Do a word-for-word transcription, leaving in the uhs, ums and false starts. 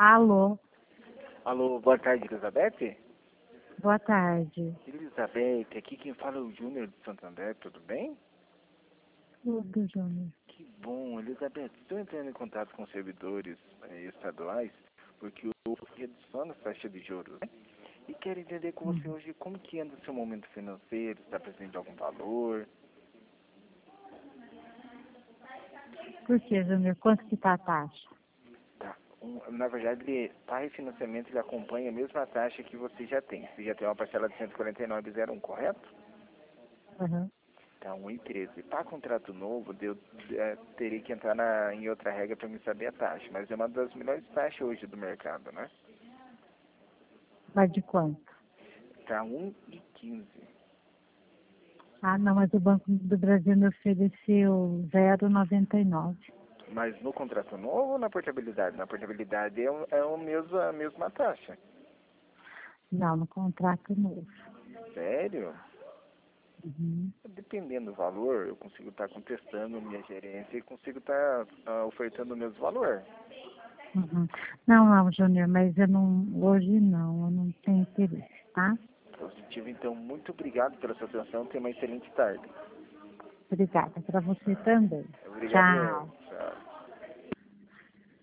Alô, Alô, boa tarde, Elizabeth? boa tarde. Elizabeth, aqui quem fala é o Júnior de Santo André, tudo bem? Tudo, Júnior. Que bom, Elizabeth, estou entrando em contato com servidores eh, estaduais, porque eu redução na taxa de juros, né? E quero entender com você Uhum. hoje como que anda o seu momento financeiro, está presente algum valor? Por que, Júnior? Quanto que tá a taxa? Tá. Um, na verdade, ele, para refinanciamento, ele acompanha a mesma taxa que você já tem. Você já tem uma parcela de cento e quarenta e nove vírgula zero um, correto? Uhum. Tá, um e treze. Para contrato novo, eu é, teria que entrar na, em outra regra para me saber a taxa, mas é uma das melhores taxas hoje do mercado, né? Mas de quanto? Tá um e quinze. Ah, não, mas o Banco do Brasil me ofereceu zero vírgula noventa e nove. Mas no contrato novo ou na portabilidade? Na portabilidade é, o- é o mesmo, a mesma taxa. Não, no contrato novo. Sério? Uhum. Dependendo do valor, eu consigo estar contestando minha gerência e consigo estar ah, ofertando o mesmo valor. Uhum. Não, não, Júnior, mas eu não, hoje não, eu não tenho interesse, tá? Positivo, então, muito obrigado pela sua atenção. Tenha uma excelente tarde. Obrigada, para você também. Obrigado, eu. Tchau.